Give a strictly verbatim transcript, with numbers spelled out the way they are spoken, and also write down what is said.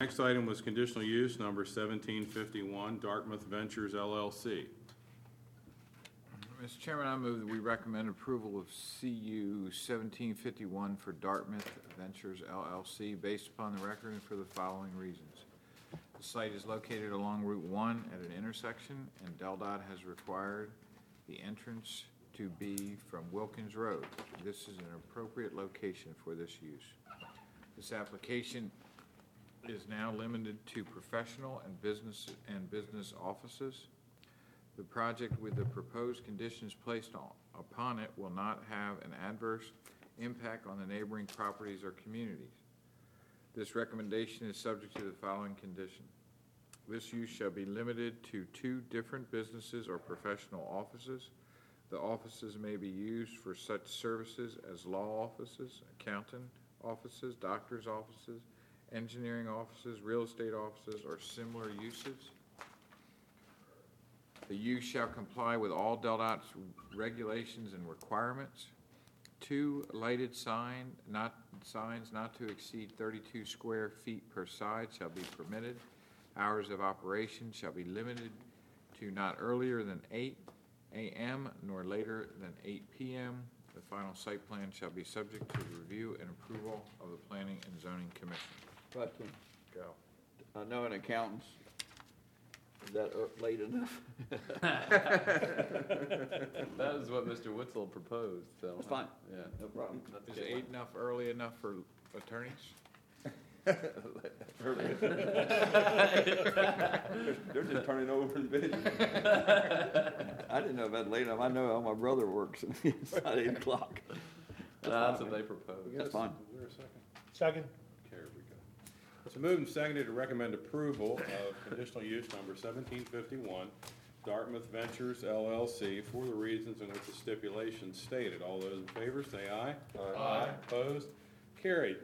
next item was conditional use number seventeen fifty-one, Dartmouth Ventures L L C. Mister Chairman, I move that we recommend approval of C U seventeen fifty-one for Dartmouth Ventures L L C based upon the record and for the following reasons. The site is located along Route one at an intersection, and DelDOT has required the entrance to be from Wilkins Road. This is an appropriate location for this use. This application is now limited to professional and business and business offices. The project with the proposed conditions placed on, upon it will not have an adverse impact on the neighboring properties or communities. This recommendation is subject to the following condition. This use shall be limited to two different businesses or professional offices. The offices may be used for such services as law offices, accountant offices, doctor's offices, engineering offices, real estate offices, or similar uses. The use shall comply with all DelDOT's regulations and requirements. Two lighted sign, not, signs not to exceed thirty-two square feet per side shall be permitted. Hours of operation shall be limited to not earlier than eight A M nor later than eight P M The final site plan shall be subject to review and approval of the Planning and Zoning Commission. Question. Go. I know an accountant's, is that uh, late enough? That is what Mister Witzel proposed, so. That's fine. Yeah. No problem. Is eight enough, early enough for attorneys? They're just turning over the business. I didn't know about late enough. I know how my brother works, and it's not eight o'clock. That's what they proposed. That's fine. Is there a second? Second. Here we go. So moved and seconded to recommend approval of conditional use number seventeen fifty-one, Dartmouth Ventures L L C, for the reasons and with the stipulations stated. All those in favor say aye. Aye. Opposed? Carried.